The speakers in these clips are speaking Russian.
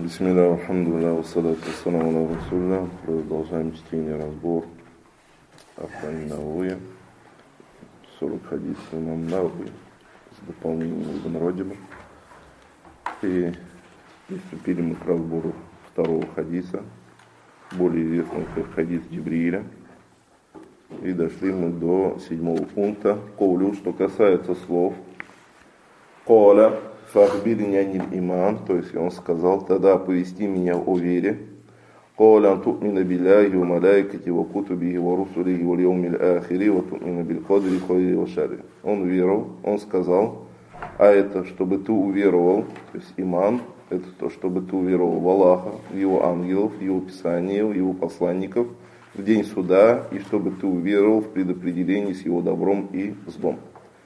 Бисмилля, алхамдулилля, вассалату вассаламу аля расулилля. Продолжаем чтение, разбор Арбаин Нававия. 40 хадисов имам Навави с дополнением Ибн Раджаба. И приступили мы к разбору второго хадиса, более известного как хадис Джибрииля. И дошли мы до 7 пункта. Ковлю, что касается слов Коля фахбирни аниль иман, то есть он сказал, тогда оповести меня о вере. Коля антумина билляхи ва малайкати ва кутубихи ва русулихи ва льяумиль ахири ва тумина биль кадри хайри ва шарри. Он веровал, он сказал, а это, чтобы ты уверовал, то есть иман, это то, чтобы ты уверовал в Аллаха, в его ангелов, в его писания, в его посланников, в день суда, и чтобы ты уверовал в предопределении с его добром и злом.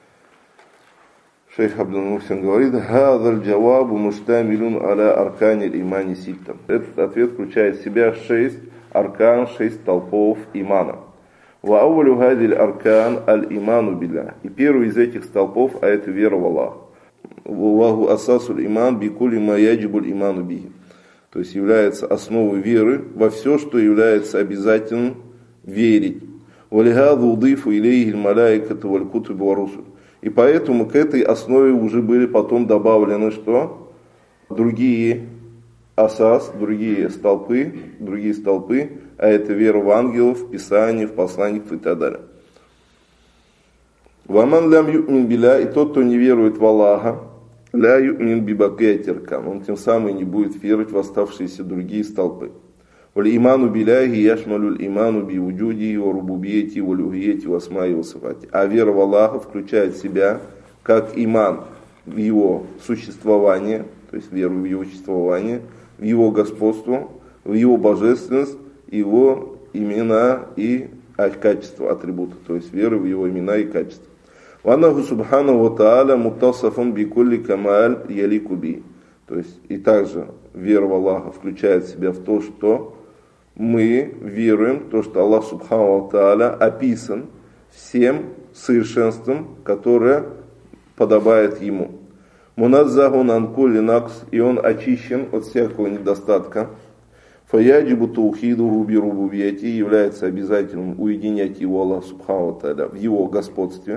Шейх Абдул-Мухсин говорит: «Хазаль джавабу муштамилун аля аркани имани ситта». Этот ответ включает в себя 6 аркан, 6 столпов имана. Ва аулю хазиль аркан аль-иману билля. И первый из этих столпов, а это вера в Аллах. Ваху асасуль иман бикули ма яджибуль иману бихи. То есть является основой веры во все, что является обязательным верить. Валихаду удифу илейхи аль-малайкату валь-кутубу ва русуль. И поэтому к этой основе уже были потом добавлены что? Другие асас, другие столпы, а это вера в ангелов, в писание, в посланников и так далее. Ваман лям ю'мин билля, и тот, кто не верует в Аллаха, ля ю'мин бибакия тиркан, он тем самым не будет верить в оставшиеся другие столпы. Валь иману билляхи яшмалюль иману би вуджуди ва рубубияти ва люхияти ва асмаи ва сифати. А вера в Аллаха включает в себя как иман в его существование, то есть веру в его существование, в его господство, в его божественность, его имена и качества, атрибуты, то есть веры в его имена и качества. Ванаху субхану ва тааля муттасафун би кулли камаль ялику би. То есть и также вера в Аллаха включает в себя в то, что мы веруем, то, что Аллах Субхану ва Тааля описан всем совершенством, которое подобает Ему. Муназзахун ан кулли накс, и Он очищен от всякого недостатка. Фаяджибу таухидуху би рубубияти, является обязательным уединять Его, Аллах Субхану ва Тааля, в Его господстве,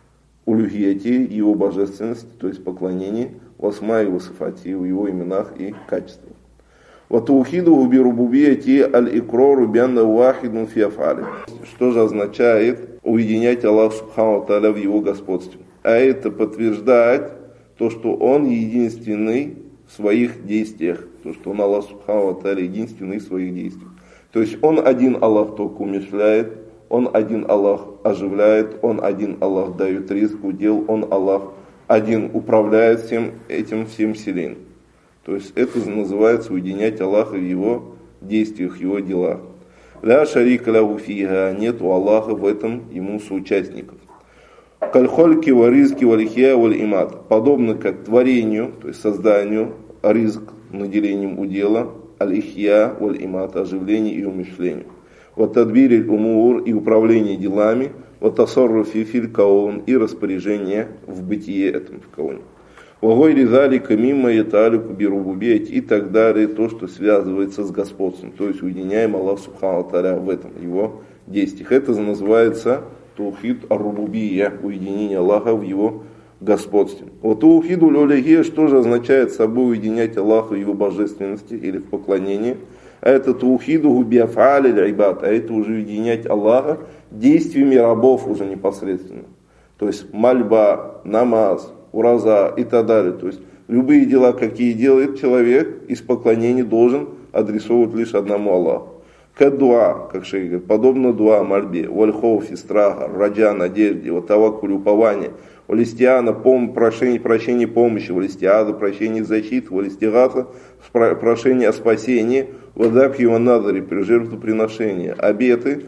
улюхияти, Его божественности, то есть поклонении, в асмаи ва сифати, в Его именах и качествах. Ватаухидуху би рубубияти аль-икрору бианна вахидун фи афали. Что же означает уединять Аллах Субхану ва Тааля в Его господстве? А это подтверждать то, что Он единственный в своих действиях. То, что Он, Аллах Субхану ва Тааля, единственный в своих действиях. То есть Он один Аллах только умерщвляет, Он один Аллах оживляет, Он один Аллах дает ризк, удел, Он Аллах один управляет всем этим, всем вселенным. То есть это называется уединять Аллаха в Его действиях, в Его делах. Ля шарика лаху фиха, нет у Аллаха в этом Ему соучастников. Кальхольки ва ризки ва лихия ва имат. Подобно как творению, то есть созданию, ризк, наделением удела, алихия ва имат, оживлению и умышлению. Ва тадбири умур, и управление делами, ва тасарруфи фил каун, и распоряжение в бытие этом, в кауне. Вагойри залика мимо яталику бирубубиять, и так далее, то, что связывается с господством, то есть уединяем Аллах Субхану ва Тааля в этом, его действиях. Это называется таухид ар-рубубия, уединение Аллаха в его господстве. Вот таухиду лёлихия, что же означает собой уединять Аллаха в его божественности или в поклонении? А это таухиду биафали л'ибад, а это уже уединять Аллаха действиями рабов уже непосредственно. То есть мольба, намаз, ураза и так далее. То есть любые дела, какие делает человек, из поклонений должен адресовывать лишь одному Аллаху. Кадуа, как шейх говорит, подобно дуа, мольбе, вальхоуфи, страха, раджа, надежде, ватавакуль, упование, валистиана, прощение помощи, валистиада, прощение защиты, валистигата, прошение о спасении, вадабхи ванадари, при жертвоприношении, обеты,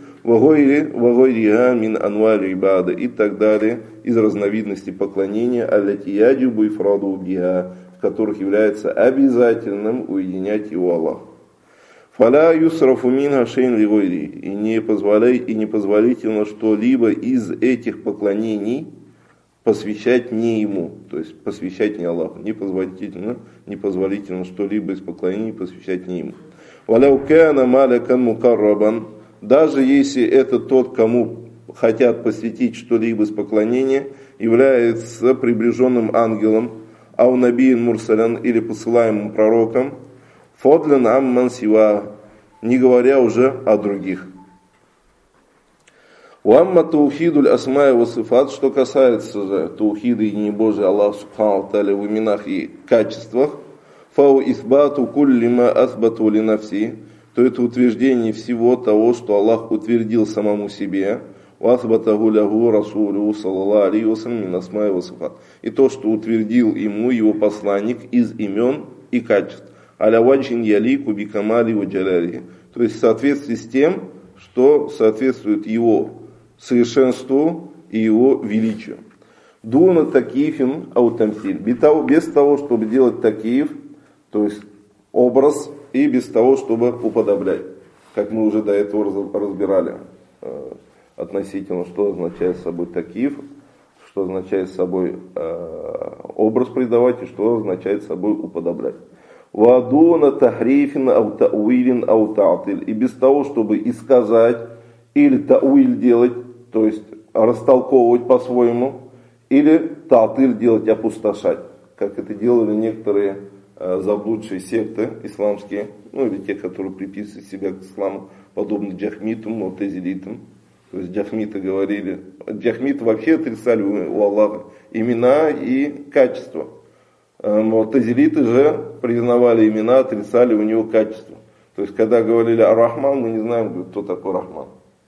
вагойрига мин анвали ибада и так далее, из разновидностей поклонения, аллатияджу буйфраду биха, в которых является обязательным уединять его Аллах. Фаля юсрафу минха шейн лигойри, и непозволительно что-либо из этих поклонений посвящать не ему, то есть посвящать не Аллаху, непозволительно что-либо из поклонений посвящать не ему. وَلَوْ كَانَ مَلَكًا مُقَرَّبًا, даже если это тот, кому хотят посвятить что-либо из поклонения, является приближенным ангелом, ау набиин мурсалян, или посылаемым пророком, фодлян амман сива, не говоря уже о других. Уамма таухидуль асмай ва сифат, что касается же таухида и не Божия Аллах субхану та'аля в именах и качествах, фау исбату куллима асбату ли нафси, то это утверждение всего того, что Аллах утвердил самому себе, васбатаху лягу расулю саллаллаху алейхи ва саллям мин асмай ва сифат, и то, что утвердил ему его посланник из имен и качеств, аля ваджин ялику бикамали ва джаляли, то есть в соответствии с тем, что соответствует его совершенству и его величию. Дуна такифин аутамсиль, без того, чтобы делать такиф, то есть образ, и без того, чтобы уподоблять, как мы уже до этого разбирали относительно, что означает собой такиф, что означает собой образ придавать и что означает собой уподоблять. Вадуна тахрифин ау тауилин ау таатиль, и без того, чтобы и сказать или тауиль делать, то есть растолковывать по-своему, или таатиль делать, опустошать, как это делали некоторые заблудшие секты исламские, ну или те, которые приписывают себя к исламу, подобно джахмитам, мутазилитам. То есть джахмиты говорили, джахмиты вообще отрицали у Аллаха имена и качества. Мутазилиты же признавали имена, отрицали у него качества. То есть когда говорили Ар-Рахман, мы не знаем, кто такой Рахман.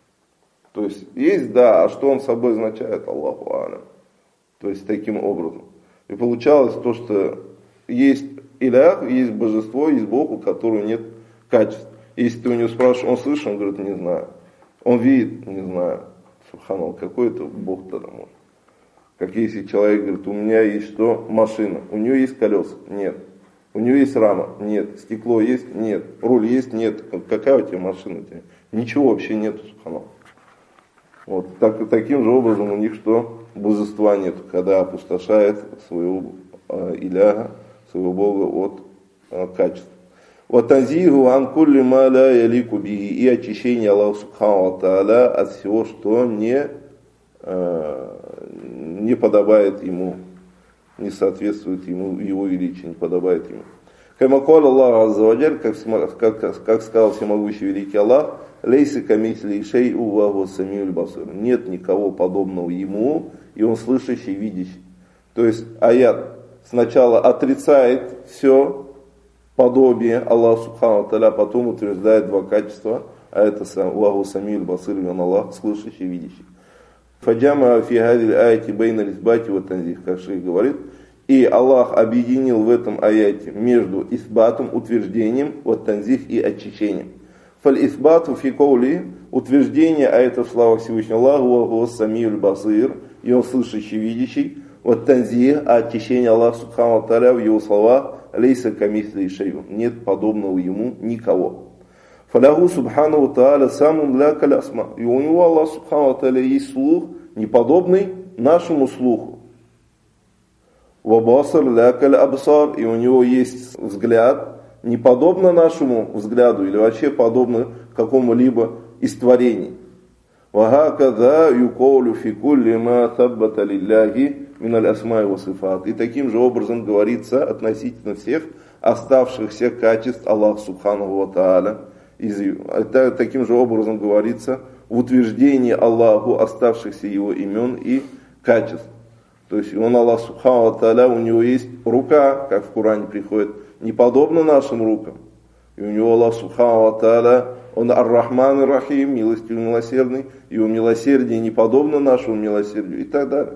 То есть есть, да, а что он собой означает, Аллаху алям. То есть таким образом. И получалось то, что есть илях, есть божество, есть Бог, у которого нет качеств. Если ты у него спрашиваешь, он слышит, он говорит, не знаю. Он видит, не знаю. Субханаллах, какой это Бог тогда может? Как если человек говорит, у меня есть что? Машина. У нее есть колеса? Нет. У нее есть рама? Нет. Стекло есть? Нет. Руль есть? Нет. Какая у тебя машина? Ничего вообще нет, субханаллах. Вот таким же образом у них что? Божества нет, когда опустошает своего иляха, своего Бога от качеств. Ватазиху анкулли ма ля ялику биhi, и очищение Аллаха субхану ва тааля от всего, что не подобает ему, не соответствует ему, его величию, не подобает ему. Камакаль Аллах азза ва джаль, как сказал всемогущий великий Аллах, лейса камисли шей'у ва хуа самиуль басир, нет никого подобного ему, и он слышащий, видящий. То есть аят сначала отрицает все подобие Аллаха субхану ва тааля, потом утверждает два качества, а это Аллаху самиуль басир, и он Аллах слышащий, видящий. Фаджама фи хадиль аяти бейна лисбати ва танзих, как шейх говорит, и Аллах объединил в этом аяте между исбатом, утверждением, вот танзих и очищением. Фаль исбату фи каули, утверждение, а это в словах Всевышнего Аллаху ва самиуль басир, и он слышащий, видящий, вот танзих, а очищение Аллаха субхану ва тааля в его словах, лейса камисли шей'ун, нет подобного ему никого. Фаляху субхану ва тааля самун ля калясма, и у него Аллах субхану ва тааля есть слух, неподобный нашему слуху. Вабасар ля каля абсар, и у него есть взгляд, не подобно нашему взгляду, или вообще подобно какому-либо из творений. Вахакада юколю фи кулли ма таббата лилляхи миналь асмай ва сифат. И таким же образом говорится относительно всех оставшихся качеств Аллаха субханаху ва тааля. Таким же образом говорится в утверждении Аллаху оставшихся его имен и качеств. То есть он, Аллах субхану ва тааля, у него есть рука, как в Коране приходит, не подобно нашим рукам. И у него Аллах субхану ва тааля, он ар-Рахман ар-Рахим, милостивый, милосердный, его милосердие не подобно нашему милосердию и так далее.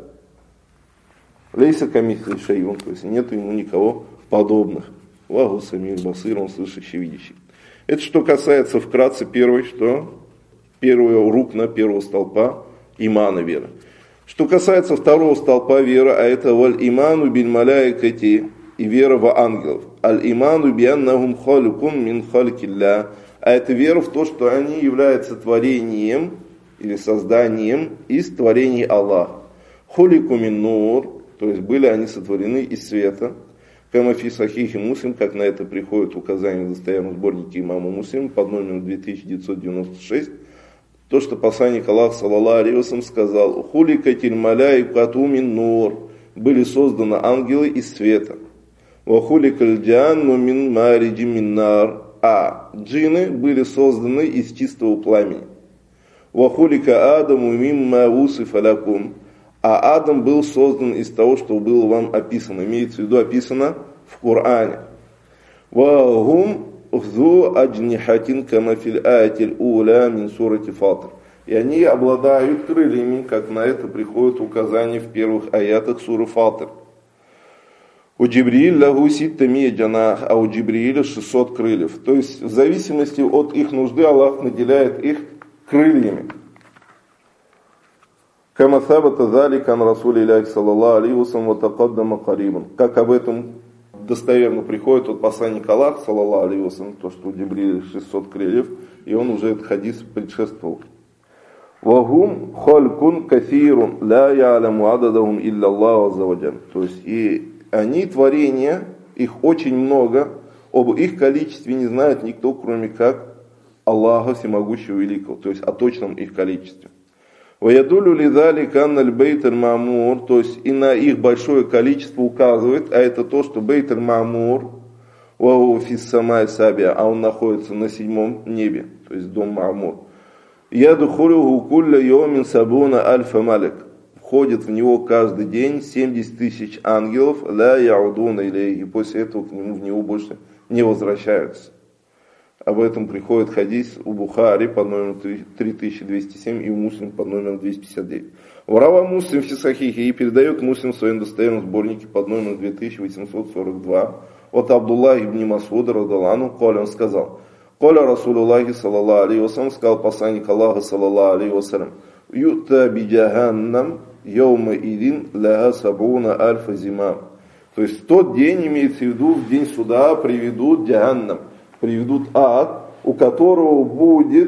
Лейса камисли шей'ун, то есть нет ему никого подобных. Аллаху самиуль басир, он слышащий, видящий. Это что касается вкратце первого рукна, первого столпа имана веры. Что касается второго столпа веры, а это валь иману бин маляикати, и вера в ангелов. Аль иману бианнахум халикун мин халикилля, а это вера в то, что они являются творением или созданием из творений Аллаха. Хулику мин нур, то есть были они сотворены из света. Кама фи сахихи Муслим, как на это приходит указание в достоверном сборнике имама Муслима под номером 2996. То, что посланник Аллаха, саллаллаху алейхи ва саллям, сказал: хуликатиль маляикату мин нур, были созданы ангелы из света. Ва хуликаль джанну мин мариджи мин нар, а джинны были созданы из чистого пламени. Ва хулика адаму мимма усифа лакум, а Адам был создан из того, что было вам описано, имеется в виду описано в Коране. Ва гум зу аджнихатин кама фил аятиль уля мин сурати Фатр. И они обладают крыльями, как на это приходит указание в первых аятах суры Фатр. У Джибрииль лагу ситта мия джанах, а у Джибрииля 600 крыльев. То есть в зависимости от их нужды Аллах наделяет их крыльями. Кама сабата залика ан расули Илляхи саллаллаху алейхи ва саллям ва тақаддама карибан. Как об этом достоверно приходит от посланника Аллаха, саллаллаху алейхи ва саллям, то, что у Джибрииля 600 крыльев, и он уже этот хадис предшествовал. Вагум халькун кафирун ла я'ламу ададахум илля Аллаху азза ва джаль. То есть и они творения, их очень много, об их количестве не знает никто, кроме как Аллаха Всемогущего Великого, то есть о точном их количестве. Ваядулю лидалика анналь бейт аль-ма'мур, то есть и на их большое количество указывает, а это то, что бейт аль-ма'мур ваху фис самай сабия, а он находится на 7 небе, то есть дом Ма'мур. Ядухулюху кулля йомин сабуна альфа малик, входит в него каждый день 70 тысяч ангелов, ла яудуна илейхи, и после этого в него больше не возвращаются. Об этом приходит хадис у Бухари под номером 3207 и у Муслим под номером 259. Урава Муслим в Сахихе, и передает Муслим в своем достоверном сборнике под номером 2842 от Абдуллаха ибн Масуда радалану, коли он сказал: коля Расулуллахи саллаллаху алейхи ва саллям, сказал посланник Аллаха саллаллаху алейхи ва саллям: юта би джаханнам йома идин ляха сабуна альфа зимам. То есть в тот день, имеется в виду, в день суда, приведут джаханнам, приведут ад, у которого будет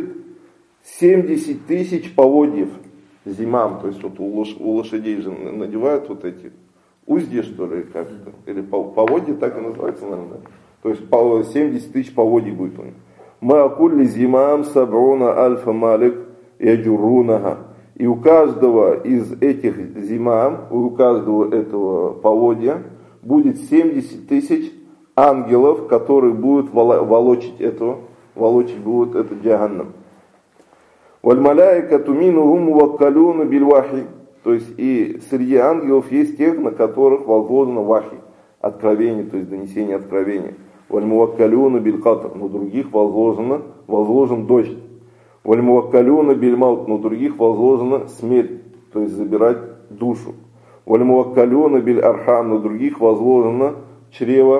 70 тысяч поводьев зимам, то есть вот у лошадей же надевают вот эти узди, что ли, как-то, или поводья, так и называется, наверное, да? То есть 70 тысяч поводий будет у них. Маакулли зимам сабруна альфа малик яджурунага. И у каждого из этих зимам, у каждого этого поводья будет 70 тысяч ангелов, которые будут волочить будут этот джаханнам. Валь маляикату минухум муваккалуна биль вахи. То есть и среди ангелов есть тех, на которых возложено вахи, откровение, то есть донесение откровения. Валь муваккалуна биль катр, на других возложен дождь. Валь муваккалуна биль маут, на других возложена смерть, то есть забирать душу. Валь муваккалуна биль архам, на других возложено чрево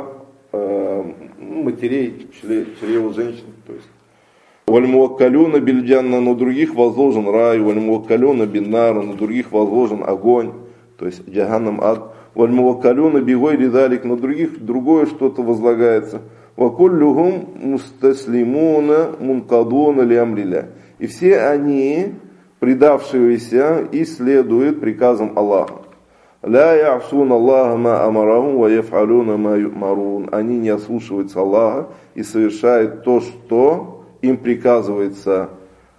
матерей, чрево женщин, то есть. Валь-муаккалюна биль-джанна, на других возложен рай, валь-муаккалюна бин-нара, на других возложен огонь, то есть джаханнам, ад. Валь-муаккалюна бигойри далик, на других другое что-то возлагается. Вакуллюхум мустаслимуна мункадуна ли-амриля. И все они, предавшиеся, и следуют приказам Аллаха. Ля я'сун Аллаха ма амарахум ва яф'алуна ма ю'марун. Они не ослушиваются Аллаха и совершают то, что им приказывается,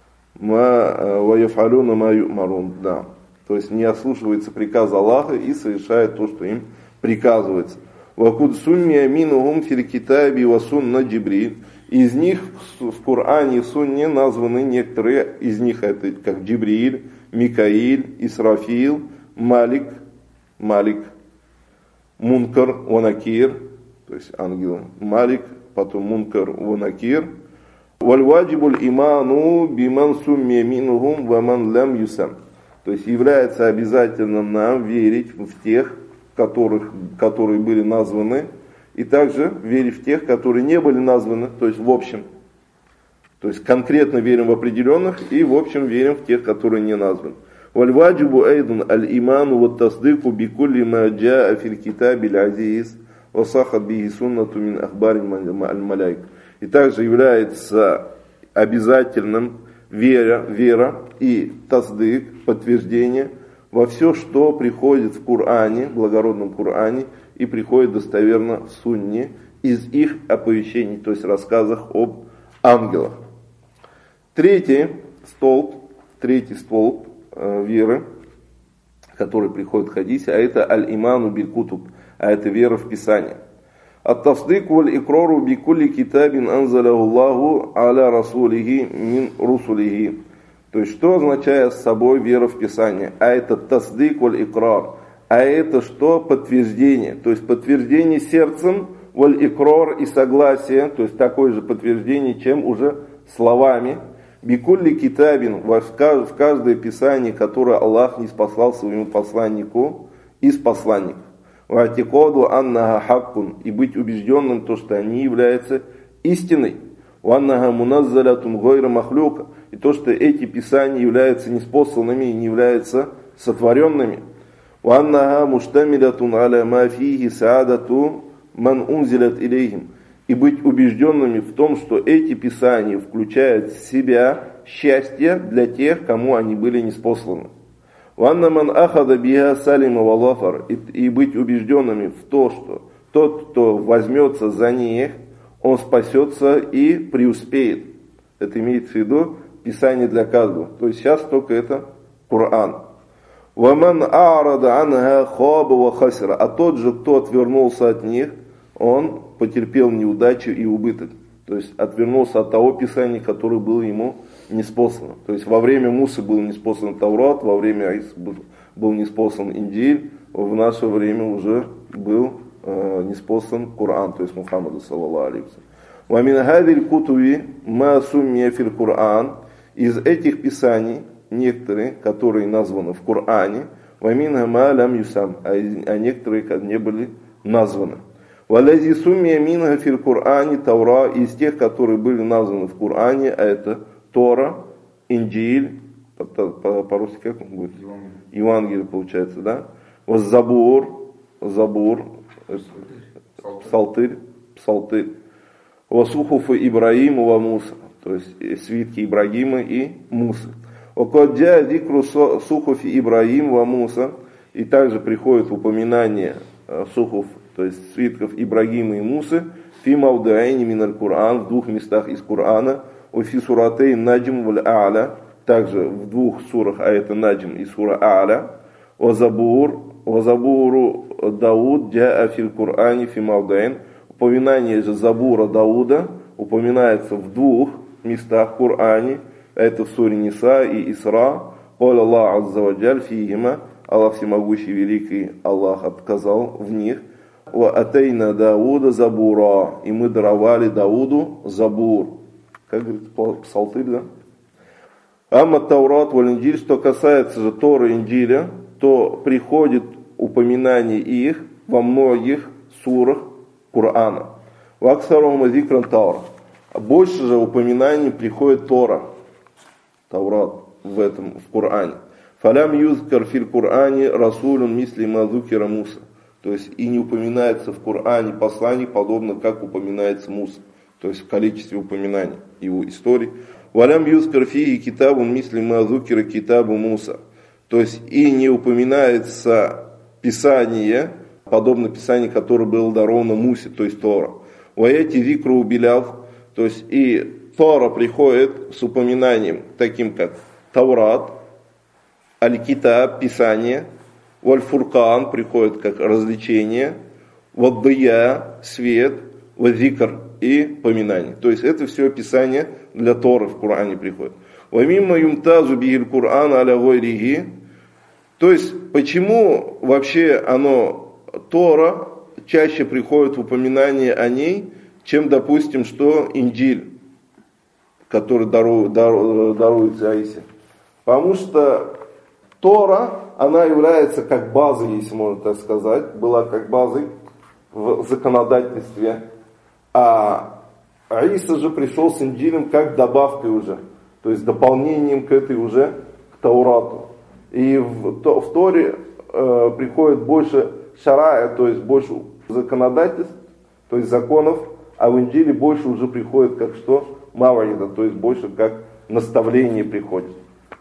ва яф'алуна ма ю'марун. Да. То есть не ослушивается приказ Аллаха и совершает то, что им приказывается. Ва куд сумми минухум фил китаби ва сунна Джибриль. Из них в Коране и Сунне названы некоторые из них, это как Джибриль, Микаиль, Исрафил, Малик, Мункар, Ванакир, то есть ангелы, Малик, потом Мункар, Ванакир. Вальваджибуль иману биман сумми минухум ваман лям юсам. То есть является обязательным нам верить в тех, которые были названы, и также верить в тех, которые не были названы, то есть в общем. То есть конкретно верим в определенных и в общем верим в тех, которые не названы. Вальваджибу айдан аль-иману ва тасдыку бикулли ма джаа фил китаби аль-азиз ва сахат бихи суннату мин ахбари аль-маляйк. И также является обязательным вера и тасдык, подтверждение во все, что приходит в Коране, в благородном Коране, и приходит достоверно в Сунне, из их оповещений, то есть рассказах об ангелах. Третий столб веры, который приходит в хадисе, а это аль-иману биль-кутуб, а это вера в Писание. Ат-тасдик валь-икрару бикулли китабин анзаляху Аллаху аля расулихи мин русулихи. То есть, что означает с собой вера в Писание? А это тасдик валь-икрар. А это что? Подтверждение. То есть, подтверждение сердцем, валь-икрар и согласие. То есть, такое же подтверждение, чем уже словами. Бикулли китабин, в каждое Писание, которое Аллах не спаслал своему посланнику, из посланников. Ватикоду аннага хаккун, и быть убежденным, то, что они являются истиной. Ваннага муназзалятун гойра махлюка, и то, что эти Писания являются неспосланными и не являются сотворенными. Ваннага муштамилятун аля мафихи саадату ман унзилят илейхим, и быть убежденными в том, что эти Писания включают в себя счастье для тех, кому они были ниспосланы. Ванна ман ахада биха салима валафар, и быть убежденными в то, что тот, кто возьмется за них, он спасется и преуспеет. Это имеется в виду Писание для каждого. То есть сейчас только это Коран. Ваман а'рада анха хаба ва хасира, а тот же, кто отвернулся от них, он потерпел неудачу и убыток. То есть отвернулся от того Писания, которое было ему ниспослано. То есть во время Мусы был ниспослан Таврат, во время Аисы был ниспослан Инджиль, в наше время уже был ниспослан Коран, то есть Мухаммаду саллаллаху алейхи ва саллям. Ва мин хадиль кутуби ма суммия фил Коран, из этих писаний некоторые, которые названы в Коране, ва минха ма лам юсам, а некоторые не были названы. Валязи суммия минха фил Коране Тавра, из тех, которые были названы в Коране, а это Тора, Инджиль, по-русски как он будет? Евангелие получается, да? Забур, Псалтырь, Васухуфа Ибраима ва Муса, то есть свитки Ибрагима и Мусы. Окаджа дикру Сухуфи Ибраим ва Муса, и также приходит упоминание Сухуф, то есть свитков Ибрагима и Мусы, фи маудаэни миналь Кур'ан, в двух местах из Корана, уфи суратей наджм валь а'ля, также в двух сурах, а это наджм и сура а'ля, вазабуру Дауд джаа фил Кур'ане фи маудаэн, упоминание же Забура Дауда упоминается в двух местах в Коране, это в суре Ниса и Исра, «Каля Аллах азза ва джаль фихима», Аллах всемогущий великий, Аллах отказал в них, «Ва атейна Дауда забура», и мы даровали Дауду забур. Как говорит Псалтырь, да? Амма Таурат валь Инджиль, что касается же Торы и Инджиля, то приходит упоминание их во многих сурах Корана. Ваксарум зикран Таура. Больше же упоминаний приходит Тора, Таурат в Коране. Фалям юзкар фил Коране расулун мисли мазукира Муса. То есть и не упоминается в Коране посланий, подобно как упоминается Муса. То есть в количестве упоминаний его истории. Валям юзкар фиги китабун мисли мазукира китабу Муса. То есть и не упоминается Писание, подобно Писанию, которое было даровано Мусе, то есть Тора. Ваяти викру убиляв, то есть и Тора приходит с упоминанием, таким как Таурат, Аль-Китаб, Писание, Валь-Фуркан приходит как развлечение, Ваддия, свет, Вадзикр и поминание. То есть это все Писание для Торы в Коране приходит. Вамимма юмтазу бигиль Кур'ан аля гойриги. То есть почему вообще Тора чаще приходит в упоминание о ней, чем, допустим, что Инджиль, который даруется Аисе. Потому что Тора, она является как базой, если можно так сказать, была как базой в законодательстве. А Аиса же пришел с Инджилем как добавкой уже, то есть дополнением к этой уже, к Таурату. И в Торе приходит больше шарая, то есть больше законодательств, то есть законов, а в Инджиле больше уже приходит как что? Маваида, то есть больше как наставление приходит.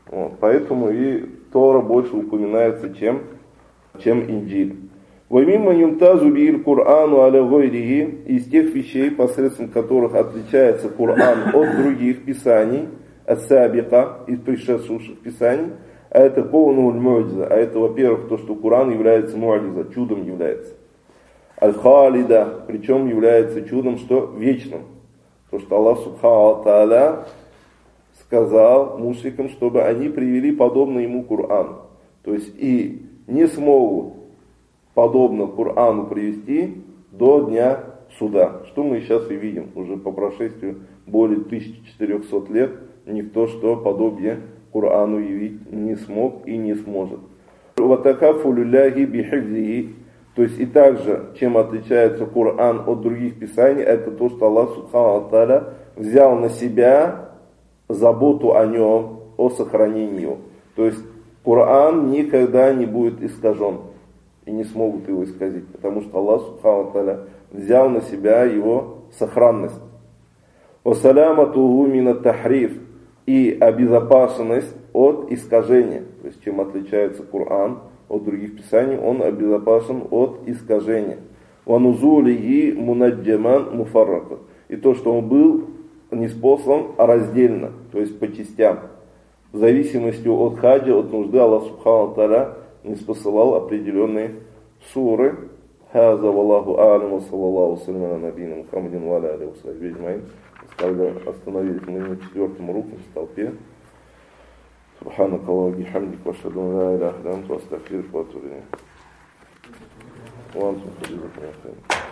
Вот, поэтому и Тора больше упоминается, чем Инджиль. «Вамимма юмтазу бил Курану аля гойрихи», из тех вещей, посредством которых отличается Коран от других писаний, ас-сабика, из предшествующих писаний, а это коунул му'джиза, а это, во-первых, то, что Коран является му'джиза, чудом является. Аль-Халида, причем является чудом, что вечным. То, что Аллах Субхану Тааля сказал мушрикам, чтобы они привели подобно ему Кур'ан. То есть и не смогут подобно Кур'ану привести до дня суда. Что мы сейчас и видим уже по прошествию более 1400 лет. Никто, что подобие Кур'ану явить не смог и не сможет. Ватакафу люляхи бихифзихи. То есть и также, чем отличается Коран от других писаний, это то, что Аллах Субхану Тааля взял на себя заботу о нем, о сохранении его. То есть Коран никогда не будет искажен и не смогут его исказить, потому что Аллах Субхану Тааля взял на себя его сохранность. Вассаляматуху мина тахриф, и обезопасенность от искажения. То есть чем отличается Коран от других писаний, он обезопасен от искажения. Ванузулихи мунаджаман муфаррака. И то, что он был ниспослан раздельно, то есть по частям. В зависимости от хаджа, от нужды, Аллах Субхану Тааля ниспосылал определенные суры. Хаза валлаху алям, саллаллаху салям аля набийна Мухаммадин ва аля алейхи ва сахбихи аджмаин. Остановились мы на 4-м руку в столпе. Субханак Аллаху бихамдик, ва ашхаду ан ла иляха илля анта, астагфирука ва атубу илейк.